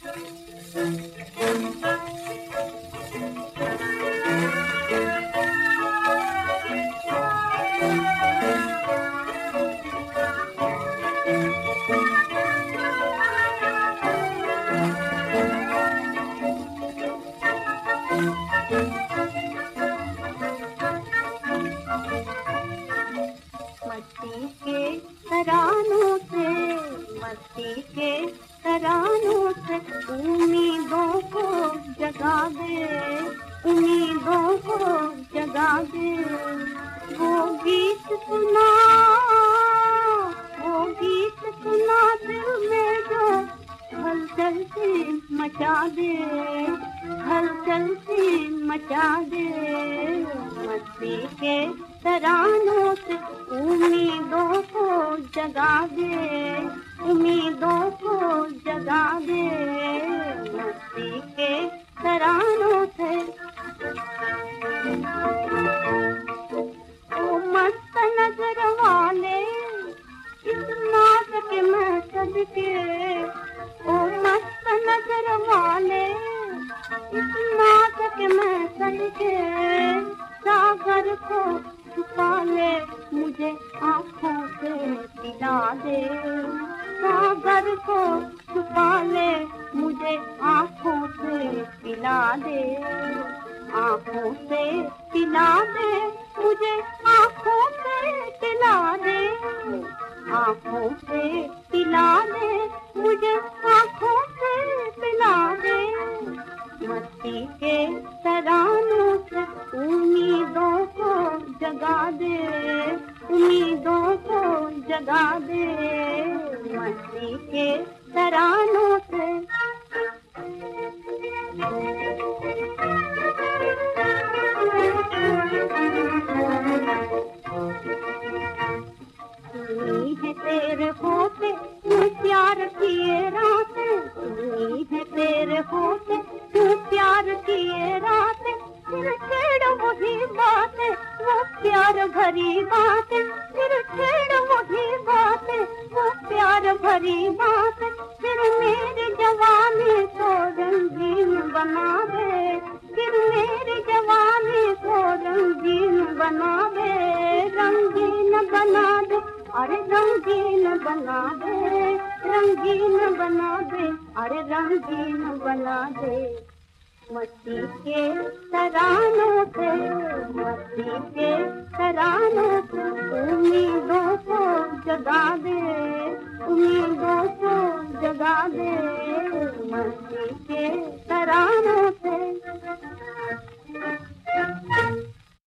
मस्ती के तरानों से, मस्ती के तरानों से उम्मीदों को जगा दे, उम्मीदों को जगा दे। वो गीत सुना, वो गीत सुना दिल में जो हलचल सी मचा दे, हलचल सी मचा दे। मस्ती के तरानों से उम्मीदों को जगा दे, उम्मीदों को जगा दे। मस्ती के तरानों से ओ मस्त नजर वाले इस नाच के मैं सदके, ओ मस्त नजर वाले इस नाच के मैं सदके। सागर को छुपा ले मुझे आँखों से पिला दे, सागर को छुपा ले मुझे आँखों से पिला दे, आँखों से पिला दे मुझे, आँखों से पिला दे, आँखों से पिला दे मुझे, आँखों से पिला दे। मस्ती के तरानों से उम्मीदों को जगा दे, उम्मीदों को जगा दे। मस्ती के तरानों से सुनी है तेरे होते तू प्यार किए रातें, सुनी है तेरे होते तू प्यार किए रातें। फिर छेड़ वही बातें, वो प्यार भरी बातें, फिर छेड़ वही बातें, वो प्यार भरी बातें। फिर मेरी जवानी को रंगीन बना दे, फिर मेरी जवानी को रंगीन बना दे, रंगीन बना दे, अरे रंगीन बना दे, रंगीन बना दे, अरे रंगीन बना दे। मस्ती के तरानों से, मस्ती के तरानों से उम्मीदों को जगा दे, उम्मीदों को जगा दे।